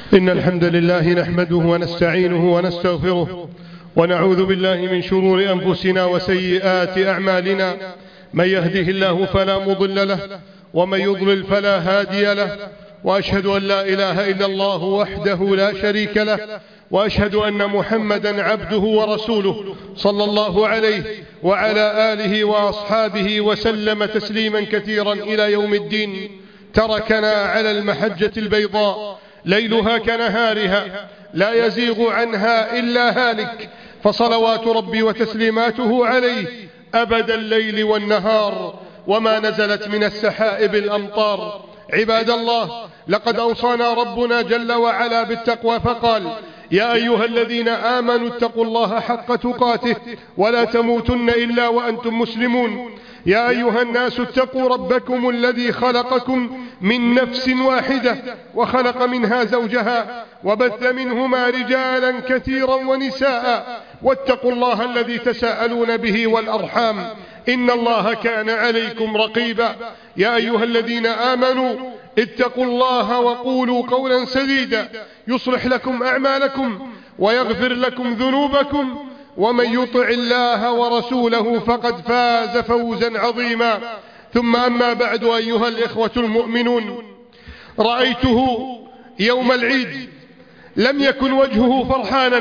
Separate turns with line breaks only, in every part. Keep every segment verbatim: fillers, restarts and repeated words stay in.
إن الحمد لله نحمده ونستعينه ونستغفره ونعوذ بالله من شرور أنفسنا وسيئات أعمالنا. من يهده الله فلا مضل له ومن يضلل فلا هادي له، وأشهد أن لا إله إلا الله وحده لا شريك له، وأشهد أن محمدا عبده ورسوله صلى الله عليه وعلى آله وأصحابه وسلم تسليما كثيرا إلى يوم الدين. تركنا على المحجة البيضاء ليلها كنهارها لا يزيغ عنها إلا هالك، فصلوات ربي وتسليماته عليه أبد الليل والنهار، وما نزلت من السحائب الأمطار. عباد الله، لقد أوصانا ربنا جل وعلا بالتقوى فقال: يا أيها الذين آمنوا اتقوا الله حق تقاته ولا تموتن إلا وأنتم مسلمون. يا أيها الناس اتقوا ربكم الذي خلقكم من نفس واحدة وخلق منها زوجها وبث منهما رجالا كثيرا ونساء، واتقوا الله الذي تساءلون به والأرحام إن الله كان عليكم رقيبا. يا أيها الذين آمنوا اتقوا الله وقولوا قولا سديدا يصلح لكم أعمالكم ويغفر لكم ذنوبكم، ومن يطع الله ورسوله فقد فاز فوزا عظيما. ثم أما بعد، أيها الإخوة المؤمنون، رأيته يوم العيد لم يكن وجهه فرحانا،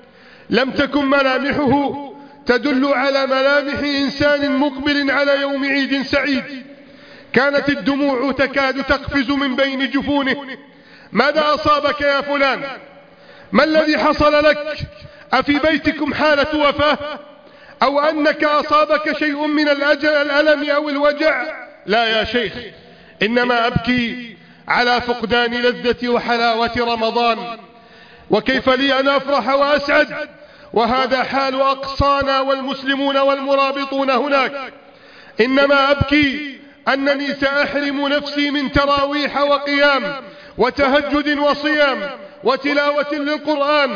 لم تكن ملامحه تدل على ملامح إنسان مقبل على يوم عيد سعيد. كانت الدموع تكاد تقفز من بين جفونه. ماذا أصابك يا فلان؟ ما الذي حصل لك؟ أفي بيتكم حالة وفاة؟ أو أنك أصابك شيء من الألم أو الوجع؟ لا يا شيخ، إنما أبكي على فقدان لذة وحلاوة رمضان. وكيف لي أن أفرح وأسعد وهذا حال أقصانا والمسلمون والمرابطون هناك؟ إنما أبكي أنني سأحرم نفسي من تراويح وقيام وتهجد وصيام وتلاوة للقرآن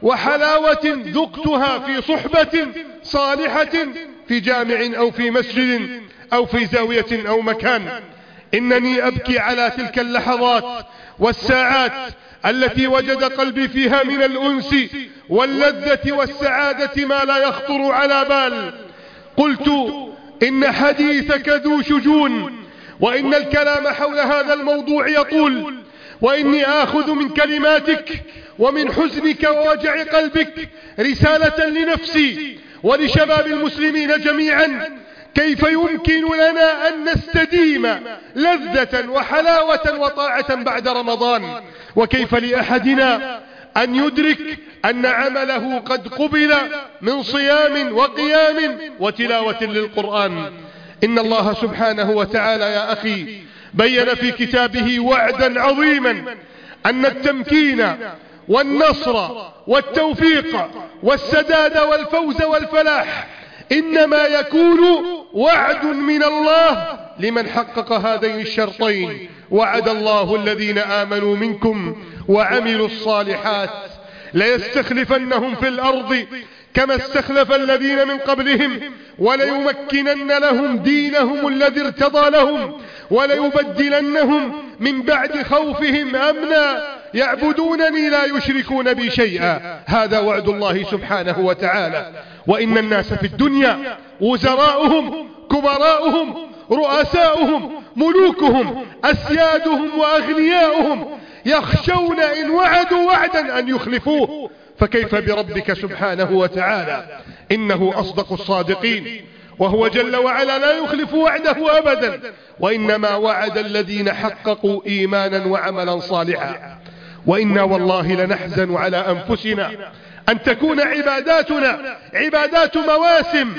وحلاوة ذقتها في صحبة صالحة في جامع أو في مسجد أو في زاوية أو مكان. إنني أبكي على تلك اللحظات والساعات التي وجد قلبي فيها من الأنس واللذة والسعادة ما لا يخطر على بال. قلت: إن حديثك ذو شجون، وإن الكلام حول هذا الموضوع يطول، وإني آخذ من كلماتك ومن حزنك ووجع قلبك رسالة لنفسي ولشباب المسلمين جميعا. كيف يمكن لنا أن نستديم لذة وحلاوة وطاعة بعد رمضان؟ وكيف لأحدنا أن يدرك أن عمله قد قبل من صيام وقيام وتلاوة للقرآن؟ إن الله سبحانه وتعالى يا أخي بين في كتابه وعدا عظيما أن التمكين والنصر والتوفيق والسداد والفوز والفلاح إنما يكون وعد من الله لمن حقق هذين الشرطين. وعد الله الذين آمنوا منكم وعملوا الصالحات ليستخلفنهم في الأرض كما استخلف الذين من قبلهم وليمكنن لهم دينهم الذي ارتضى لهم وليبدلنهم من بعد خوفهم أمنا يعبدونني لا يشركون بي شيئا. هذا وعد الله سبحانه وتعالى. وإن الناس في الدنيا وزراؤهم كبراؤهم رؤساؤهم ملوكهم أسيادهم وأغنياؤهم يخشون إن وعدوا وعدا أن يخلفوه، فكيف بربك سبحانه وتعالى؟ إنه أصدق الصادقين، وهو جل وعلا لا يخلف وعده أبدا، وإنما وعد الذين حققوا إيمانا وعملا صالحا. وإنا والله لنحزن على أنفسنا أن تكون عباداتنا عبادات مواسم،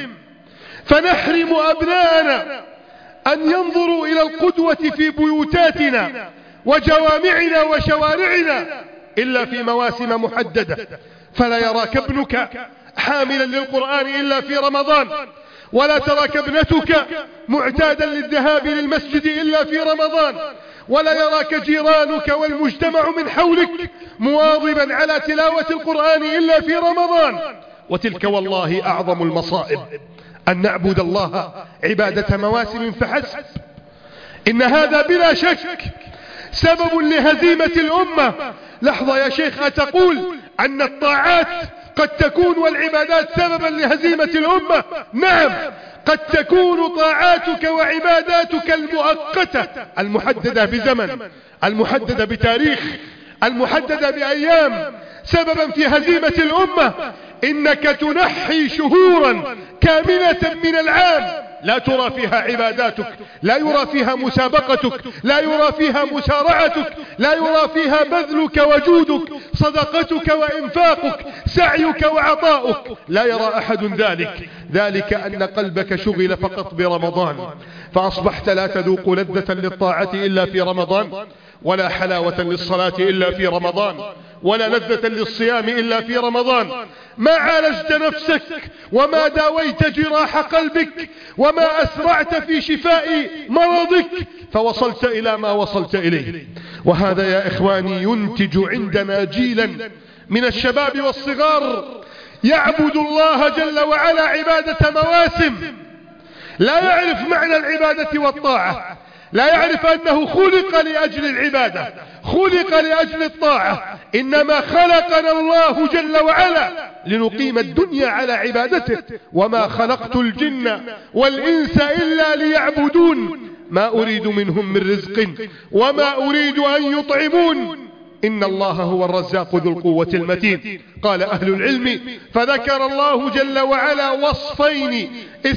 فنحرم أبناءنا أن ينظروا إلى القدوة في بيوتاتنا وجوامعنا وشوارعنا إلا في مواسم محددة. فلا يراك ابنك حاملا للقرآن إلا في رمضان، ولا تراك ابنتك معتادا للذهاب للمسجد إلا في رمضان، ولا يراك جيرانك والمجتمع من حولك مواظبا على تلاوة القرآن إلا في رمضان. وتلك والله أعظم المصائب، أن نعبد الله عبادة مواسم فحسب. إن هذا بلا شك سبب لهزيمة الأمة. لحظة يا شيخ، أتقول أن الطاعات قد تكون والعبادات سببا لهزيمة الأمة؟ نعم، قد تكون طاعاتك وعباداتك المؤقتة المحددة بزمن، المحددة بتاريخ، المحددة بأيام سببا في هزيمة الأمة. إنك تنحي شهورا كاملة من العام لا ترى فيها عباداتك، لا يرى فيها مسابقتك، لا يرى فيها مسارعتك، لا يرى فيها بذلك وجودك، صدقتك وإنفاقك، سعيك وعطاؤك، لا يرى أحد ذلك. ذلك أن قلبك شغل فقط برمضان، فأصبحت لا تذوق لذة للطاعة إلا في رمضان، ولا حلاوة للصلاة إلا في رمضان، ولا لذة للصيام إلا في رمضان. ما عالجت نفسك، وما داويت جراح قلبك، وما أسرعت في شفاء مرضك، فوصلت إلى ما وصلت إليه. وهذا يا إخواني ينتج عندنا جيلا من الشباب والصغار يعبد الله جل وعلا عبادة مواسم، لا يعرف معنى العبادة والطاعة، لا يعرف أنه خلق لأجل العبادة، خلق لأجل الطاعة. إنما خلقنا الله جل وعلا لنقيم الدنيا على عبادته. وما خلقت الجن والإنس إلا ليعبدون ما أريد منهم من رزق وما أريد أن يطعمون إن الله هو الرزاق ذو القوة المتين. قال أهل العلم: فذكر الله جل وعلا وصفين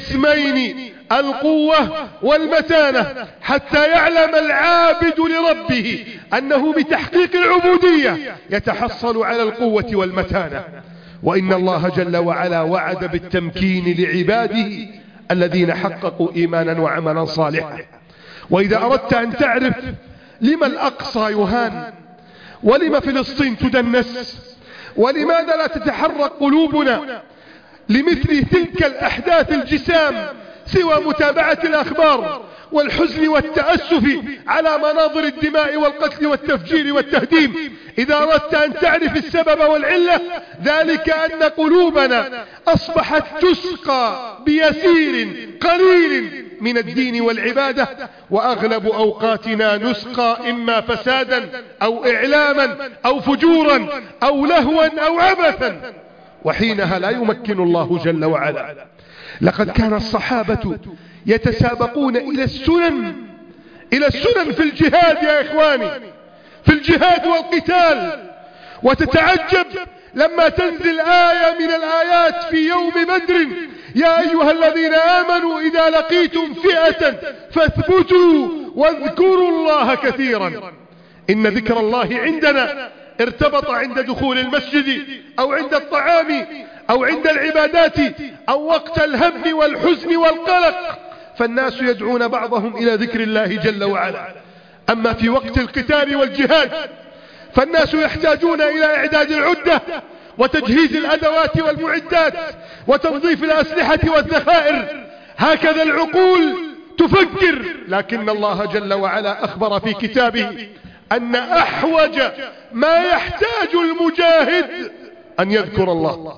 اسمين، القوة والمتانة، حتى يعلم العابد لربه أنه بتحقيق العبودية يتحصل على القوة والمتانة. وإن الله جل وعلا وعد بالتمكين لعباده الذين حققوا إيمانا وعملا صالحا. وإذا أردت أن تعرف لما الأقصى يهان، ولما فلسطين تدنس، ولماذا لا تتحرك قلوبنا لمثل تلك الأحداث الجسام سوى متابعة الأخبار والحزن والتأسف على مناظر الدماء والقتل والتفجير والتهديم؟ إذا أردت أن تعرف السبب والعلة، ذلك أن قلوبنا أصبحت تسقى بيسير قليل من الدين والعبادة، وأغلب أوقاتنا نسقى إما فسادا أو إعلاما أو فجورا أو لهوا أو عبثا، وحينها لا يمكن الله جل وعلا. لقد كان الصحابة يتسابقون إلى السنن، إلى السنن في الجهاد يا إخواني، في الجهاد والقتال. وتتعجب لما تنزل آية من الآيات في يوم بدر: يا أيها الذين آمنوا إذا لقيتم فئة فاثبتوا واذكروا الله كثيرا. إن ذكر الله عندنا ارتبط عند دخول المسجد أو عند الطعام أو عند العبادات أو وقت الهم والحزن والقلق، فالناس يدعون بعضهم إلى ذكر الله جل وعلا. أما في وقت القتال والجهاد فالناس يحتاجون إلى إعداد العدة وتجهيز الأدوات والمعدات وتنظيف الأسلحة والذخائر. هكذا العقول تفكر. لكن الله جل وعلا أخبر في كتابه أن أحوج ما يحتاج المجاهد أن يذكر الله.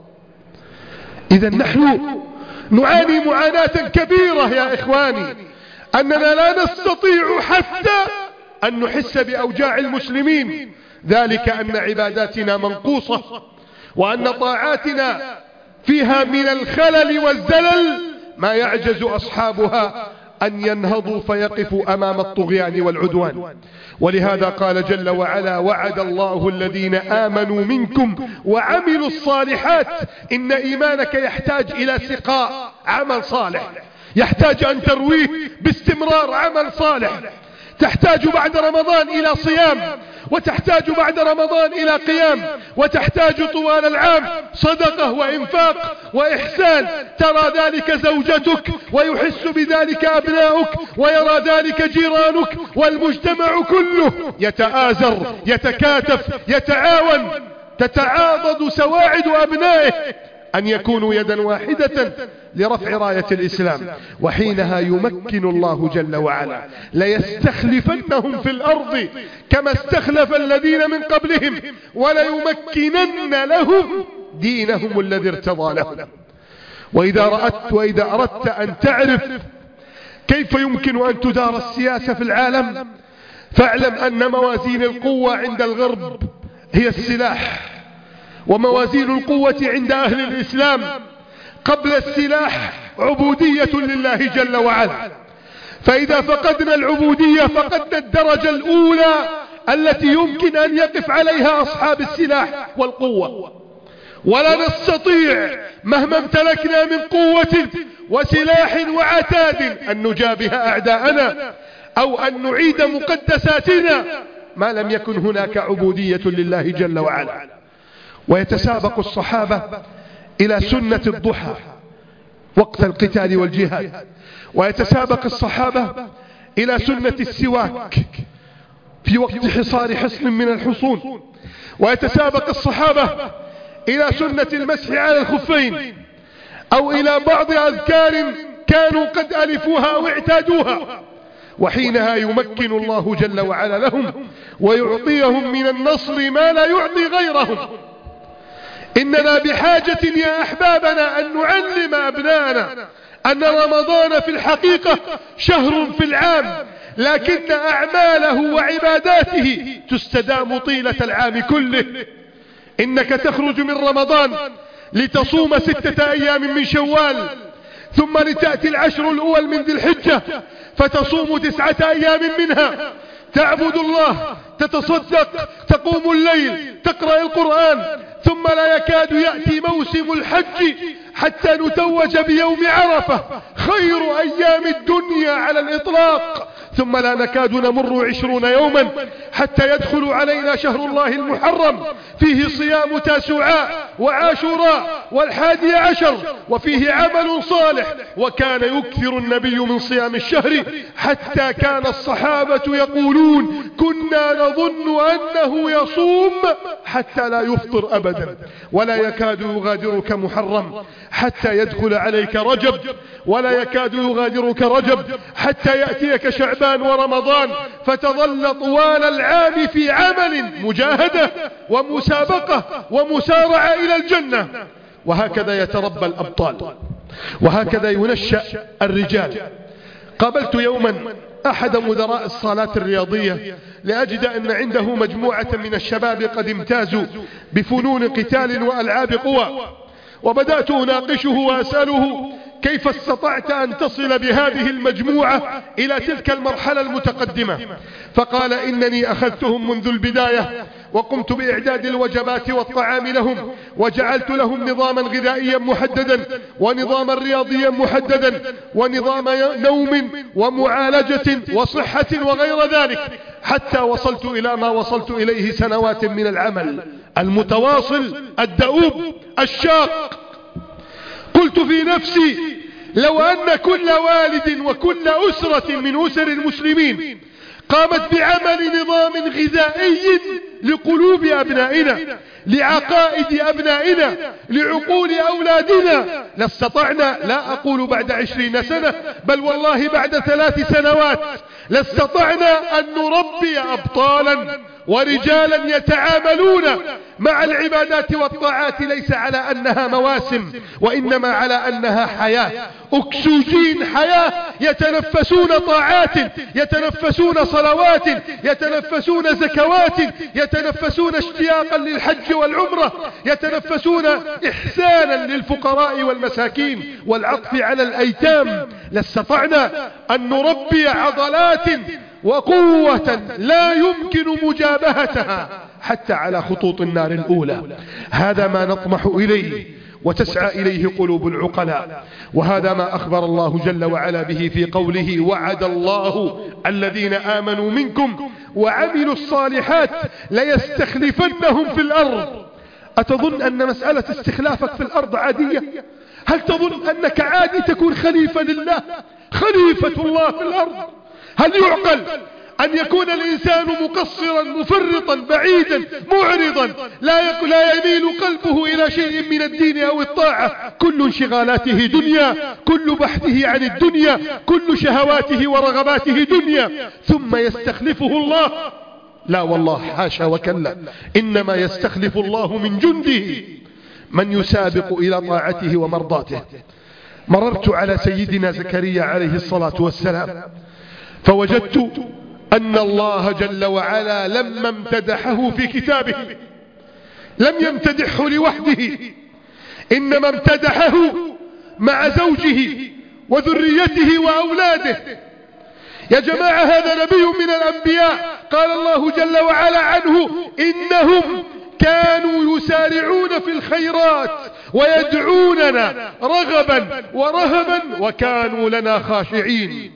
إذا نحن نعاني معاناة كبيرة يا إخواني، أننا لا نستطيع حتى أن نحس بأوجاع المسلمين. ذلك أن عباداتنا منقوصة، وأن طاعاتنا فيها من الخلل والزلل ما يعجز أصحابها أن ينهضوا فيقفوا أمام الطغيان والعدوان. ولهذا قال جل وعلا: وعد الله الذين آمنوا منكم وعملوا الصالحات. إن إيمانك يحتاج إلى سقاء عمل صالح، يحتاج أن ترويه باستمرار عمل صالح. تحتاج بعد رمضان إلى صيام، وتحتاج بعد رمضان إلى قيام، وتحتاج طوال العام صدقة وإنفاق وإحسان. ترى ذلك زوجتك، ويحس بذلك أبناؤك، ويرى ذلك جيرانك، والمجتمع كله يتآزر، يتكاتف، يتعاون، تتعاضد سواعد أبنائه أن يكونوا يدا واحدة لرفع راية الإسلام. وحينها يمكن الله جل وعلا ليستخلفنهم في الأرض كما استخلف الذين من قبلهم، وليمكنن لهم دينهم الذي ارتضى لهم. وإذا رأت وإذا أردت أن تعرف كيف يمكن أن تدار السياسة في العالم، فاعلم أن موازين القوة عند الغرب هي السلاح، وموازين القوة عند أهل الإسلام قبل السلاح عبودية لله جل وعلا. فإذا فقدنا العبودية فقدنا الدرجة الأولى التي يمكن أن يقف عليها أصحاب السلاح والقوة، ولا نستطيع مهما امتلكنا من قوة وسلاح وعتاد أن نجابه أعداءنا أو أن نعيد مقدساتنا ما لم يكن هناك عبودية لله جل وعلا. ويتسابق الصحابة إلى سنة الضحى وقت القتال والجهاد، ويتسابق الصحابة إلى سنة السواك في وقت حصار حصن من الحصون، ويتسابق الصحابة إلى سنة المسح على الخفين أو إلى بعض أذكار كانوا قد ألفوها أو اعتادوها، وحينها يمكن الله جل وعلا لهم ويعطيهم من النصر ما لا يعطي غيرهم. إننا بحاجة يا أحبابنا أن نعلم أبنائنا أن رمضان في الحقيقة شهر في العام، لكن أعماله وعباداته تستدام طيلة العام كله. إنك تخرج من رمضان لتصوم ستة أيام من شوال، ثم لتأتي العشر الأول من ذي الحجة فتصوم تسعة أيام منها، تعبد الله، تتصدق، تقوم الليل، تقرأ القرآن، ثم لا يكاد يأتي موسم الحج حتى نتوج بيوم عرفة خير أيام الدنيا على الإطلاق، ثم لا نكاد نمر عشرون يوما حتى يدخل علينا شهر الله المحرم فيه صيام تاسوعاء وعاشوراء والحادي عشر وفيه عمل صالح. وكان يكثر النبي من صيام الشهر حتى كان الصحابة يقولون كنا نظن أنه يصوم حتى لا يفطر أبدا، ولا يكاد يغادرك محرم حتى يدخل عليك رجب، ولا يكاد يغادرك رجب حتى يأتيك شعبان ورمضان، فتظل طوال العام في عمل مجاهدة ومسابقة ومسارعة إلى الجنة. وهكذا يتربى الأبطال، وهكذا ينشأ الرجال. قابلت يوما أحد مدراء الصالات الرياضية لأجد أن عنده مجموعة من الشباب قد امتازوا بفنون قتال وألعاب قوى، وبدأت أناقشه وأسأله كيف استطعت أن تصل بهذه المجموعة إلى تلك المرحلة المتقدمة؟ فقال إنني أخذتهم منذ البداية وقمت بإعداد الوجبات والطعام لهم، وجعلت لهم نظاما غذائيا محددا ونظاما رياضيا محددا ونظام نوم ومعالجة وصحة وغير ذلك، حتى وصلت إلى ما وصلت إليه سنوات من العمل المتواصل الدؤوب الشاق. قلت في نفسي لو أن كل والد وكل أسرة من أسر المسلمين قامت بعمل نظام غذائي لقلوب أبنائنا، لعقائد أبنائنا، لعقول أولادنا، لاستطعنا، لا أقول بعد عشرين سنة بل والله بعد ثلاث سنوات لاستطعنا أن نربي أبطالا ورجالا يتعاملون مع العبادات والطاعات ليس على أنها مواسم، وإنما على أنها حياة، أكسجين حياة، يتنفسون طاعات، يتنفسون صلوات، يتنفسون زكوات، يتنفسون اشتياقا للحج والعمرة، يتنفسون إحسانا للفقراء والمساكين والعطف على الأيتام. لاستطعنا أن نربي عضلات وقوة لا يمكن مجابهتها حتى على خطوط النار الأولى. هذا ما نطمح إليه وتسعى إليه قلوب العقلاء، وهذا ما أخبر الله جل وعلا به في قوله وعد الله الذين آمنوا منكم وعملوا الصالحات ليستخلفنهم في الأرض. أتظن أن مسألة استخلافك في الأرض عادية؟ هل تظن أنك عادي تكون خليفة لله، خليفة الله في الأرض؟ هل يعقل أن يكون الإنسان مقصرا مفرطا بعيدا معرضا لا, لا يميل قلبه إلى شيء من الدين أو الطاعة، كل انشغالاته دنيا، كل بحثه عن الدنيا، كل شهواته ورغباته دنيا، ثم يستخلفه الله؟ لا والله، حاشا وكلا، إنما يستخلف الله من جنده من يسابق إلى طاعته ومرضاته. مررت على سيدنا زكريا عليه الصلاة والسلام فوجدت أن الله جل وعلا لما امتدحه في كتابه لم يمتدحه لوحده، إنما امتدحه مع زوجه وذريته وأولاده. يا جماعة هذا نبي من الأنبياء، قال الله جل وعلا عنه إنهم كانوا يسارعون في الخيرات ويدعوننا رغبا ورهبا وكانوا لنا خاشعين.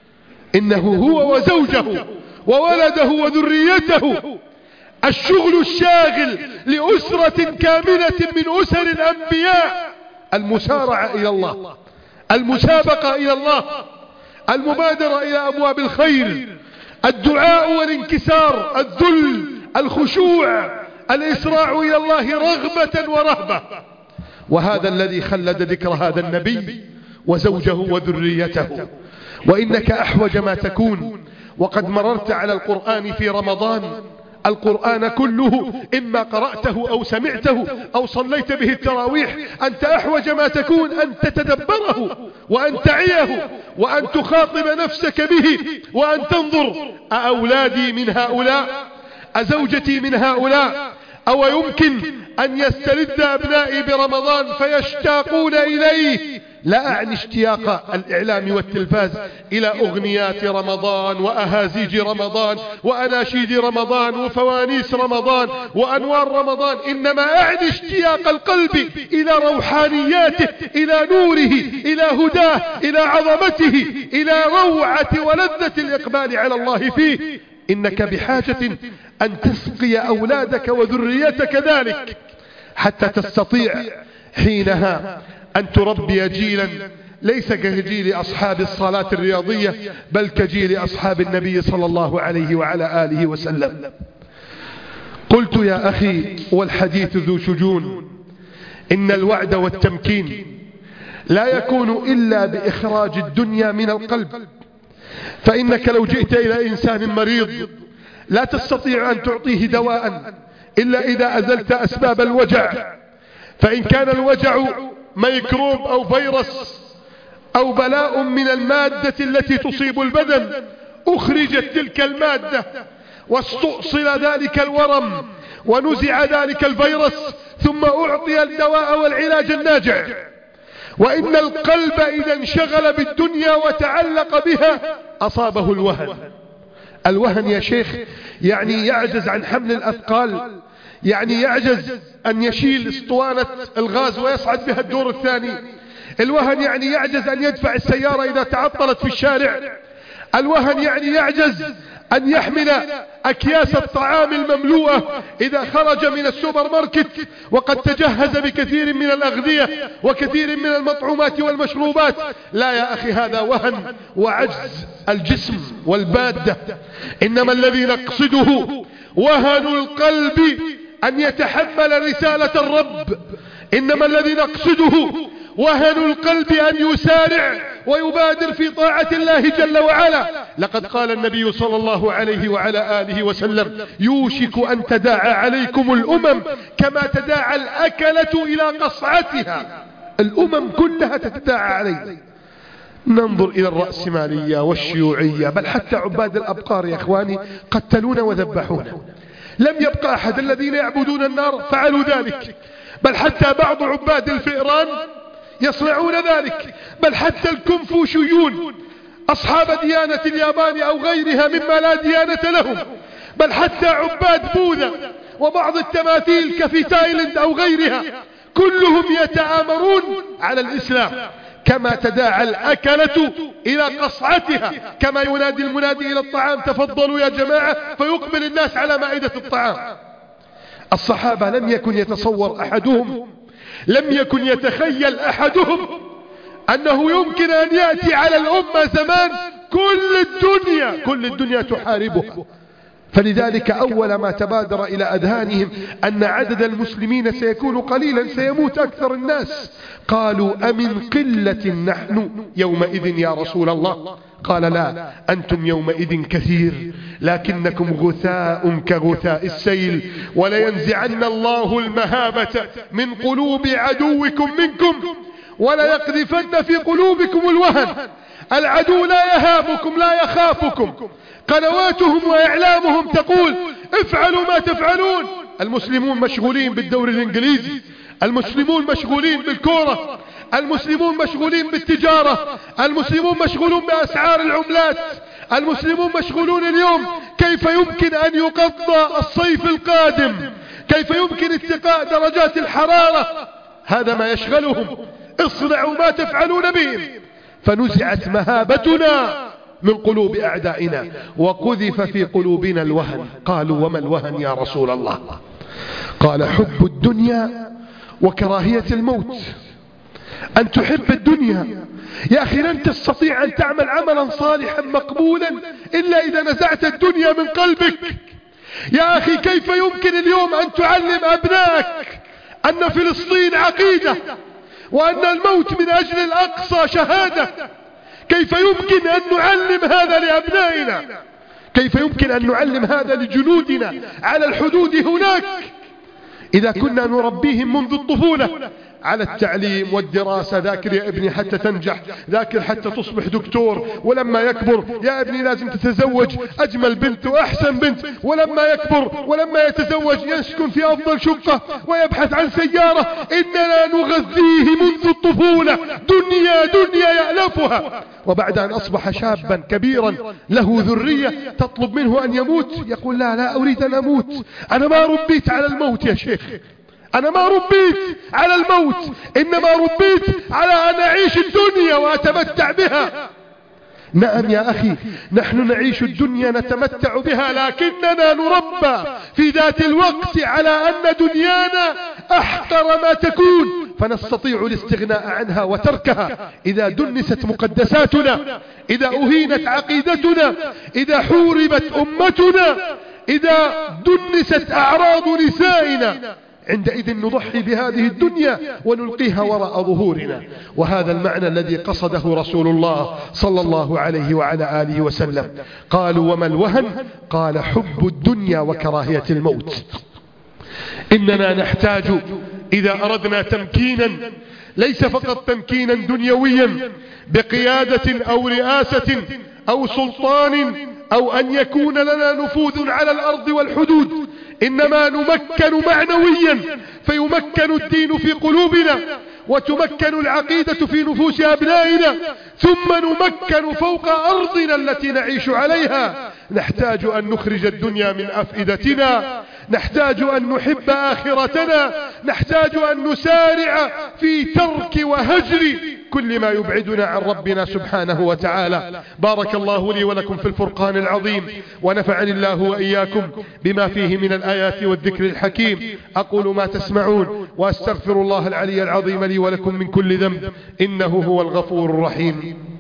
إنه هو وزوجه وولده وذريته الشغل الشاغل لأسرة كاملة من أسر الأنبياء، المسارعة إلى الله، المسابقة إلى الله، المبادرة إلى أبواب الخير، الدعاء والانكسار، الذل، الخشوع، الإسراع إلى الله رغبة ورهبة. وهذا الذي خلد ذكر هذا النبي وزوجه وذريته. وإنك أحوج ما تكون وقد مررت على القرآن في رمضان، القرآن كله إما قرأته أو سمعته أو صليت به التراويح، أنت أحوج ما تكون أن تتدبره وأن تعيه وأن تخاطب نفسك به وأن تنظر أأولادي من هؤلاء؟ أزوجتي من هؤلاء؟ أو يمكن أن يستلذ أبنائي برمضان فيشتاقون إليه؟ لا أعني اشتياق الإعلام والتلفاز إلى أغنيات رمضان وأهازيج رمضان وأناشيد رمضان وفوانيس رمضان وأنوار رمضان، إنما أعني اشتياق القلب إلى روحانياته، إلى نوره، إلى هداه، إلى عظمته، إلى روعة ولذة الإقبال على الله فيه. إنك بحاجة أن تسقي أولادك وذريتك ذلك حتى تستطيع حينها أن تربي جيلا ليس كجيل أصحاب الصلاة الرياضية بل كجيل أصحاب النبي صلى الله عليه وعلى آله وسلم. قلت يا أخي والحديث ذو شجون، إن الوعد والتمكين لا يكون إلا بإخراج الدنيا من القلب. فإنك لو جئت إلى إنسان مريض لا تستطيع أن تعطيه دواء إلا إذا أزلت أسباب الوجع، فإن كان الوجع ميكروب أو فيروس أو بلاء من المادة التي تصيب البدن، أخرجت تلك المادة واستؤصل ذلك الورم ونزع ذلك الفيروس ثم أعطي الدواء والعلاج الناجع. وإن القلب إذا انشغل بالدنيا وتعلق بها أصابه الوهن. الوهن يا شيخ يعني يعجز عن حمل الأثقال، يعني يعجز أن يشيل اسطوانة الغاز ويصعد بها الدور الثاني. الوهن يعني يعجز أن يدفع السيارة إذا تعطلت في الشارع. الوهن يعني يعجز أن يحمل أكياس الطعام المملوءة إذا خرج من السوبر ماركت وقد تجهز بكثير من الأغذية وكثير من المطعومات والمشروبات. لا يا أخي، هذا وهن وعجز الجسم والبادة. إنما الذي نقصده وهن القلب أن يتحمل رسالة الرب. إنما الذي نقصده وهن القلب أن يسارع ويبادر في طاعة الله جل وعلا. لقد قال النبي صلى الله عليه وعلى آله وسلم: يوشك أن تداعى عليكم الأمم كما تداعى الأكلة إلى قصعتها. الأمم كلها تتداعى عليه. ننظر إلى الرأسمالية والشيوعية، بل حتى عباد الأبقار يا إخواني قتلون وذبحون. لم يبقى أحد. الذين يعبدون النار فعلوا ذلك، بل حتى بعض عباد الفئران يصنعون ذلك، بل حتى الكونفوشيون أصحاب ديانة اليابان أو غيرها مما لا ديانة لهم، بل حتى عباد بوذا وبعض التماثيل كفي تايلند أو غيرها، كلهم يتآمرون على الإسلام كما تداعى الأكلة إلى قصعتها، كما ينادي المنادي إلى الطعام: تفضلوا يا جماعة، فيقبل الناس على مائدة الطعام. الصحابة لم يكن يتصور أحدهم، لم يكن يتخيل أحدهم أنه يمكن أن يأتي على الأمة زمان كل الدنيا كل الدنيا تحاربها. فلذلك أول ما تبادر إلى أذهانهم أن عدد المسلمين سيكون قليلا، سيموت أكثر الناس. قالوا: أمن قلة نحن يومئذ يا رسول الله؟ قال: لا، أنتم يومئذ كثير لكنكم غثاء كغثاء السيل، ولينزعن الله المهابة من قلوب عدوكم منكم ولا يقذفن في قلوبكم الوهن. العدو لا يهابكم لا يخافكم، قنواتهم وإعلامهم تقول افعلوا ما تفعلون. المسلمون مشغولين بالدوري الإنجليزي، المسلمون مشغولين بالكورة، المسلمون مشغولين بالتجارة، المسلمون مشغولون بأسعار العملات، المسلمون مشغولون اليوم كيف يمكن أن يقضى الصيف القادم، كيف يمكن اتقاء درجات الحرارة. هذا ما يشغلهم. اصنعوا ما تفعلون بهم. فنزعت مهابتنا من قلوب أعدائنا وقذف في قلوبنا الوهن. قالوا وما الوهن يا رسول الله؟ قال حب الدنيا وكراهية الموت. أن تحب الدنيا يا أخي لن تستطيع أن تعمل عملا صالحا مقبولا إلا إذا نزعت الدنيا من قلبك. يا أخي كيف يمكن اليوم أن تعلم أبنائك أن فلسطين عقيدة وأن الموت من أجل الأقصى شهادة؟ كيف يمكن أن نعلم هذا لأبنائنا؟ كيف يمكن أن نعلم هذا لجنودنا على الحدود هناك إذا كنا نربيهم منذ الطفولة على التعليم والدراسة؟ ذاكر يا ابني حتى تنجح، ذاكر حتى تصبح دكتور، ولما يكبر يا ابني لازم تتزوج أجمل بنت وأحسن بنت، ولما يكبر ولما يتزوج يسكن في أفضل شقة ويبحث عن سيارة. إننا نغذيه منذ الطفولة دنيا دنيا يألفها، وبعد أن أصبح شابا كبيرا له ذرية تطلب منه أن يموت يقول لا لا أريد أن أموت، أنا ما ربيت على الموت يا شيخ، أنا ما ربيت على الموت، إنما ربيت على أن أعيش الدنيا وأتمتع بها. نعم يا أخي نحن نعيش الدنيا نتمتع بها، لكننا نربى في ذات الوقت على أن دنيانا أحقر ما تكون، فنستطيع الاستغناء عنها وتركها إذا دنست مقدساتنا، إذا أهينت عقيدتنا، إذا حوربت أمتنا، إذا دنست أعراض نسائنا. عندئذ نضحي بهذه الدنيا ونلقيها وراء ظهورنا. وهذا المعنى الذي قصده رسول الله صلى الله عليه وعلى آله وسلم. قالوا وما الوهن؟ قال حب الدنيا وكراهية الموت. إننا نحتاج إذا أردنا تمكينا ليس فقط تمكينا دنيويا بقيادة أو رئاسة أو سلطان أو أن يكون لنا نفوذ على الأرض والحدود، إنما نمكن معنويا فيمكن الدين في قلوبنا وتمكن العقيدة في نفوس أبنائنا، ثم نمكن فوق أرضنا التي نعيش عليها. نحتاج أن نخرج الدنيا من أفئدتنا، نحتاج أن نحب آخرتنا، نحتاج أن نسارع في ترك وهجر كل ما يبعدنا عن ربنا سبحانه وتعالى. بارك الله لي ولكم في الفرقان العظيم، ونفعني الله وإياكم بما فيه من الآيات والذكر الحكيم. أقول ما تسمعون وأستغفر الله العلي العظيم لي ولكم من كل ذنب، إنه هو الغفور الرحيم.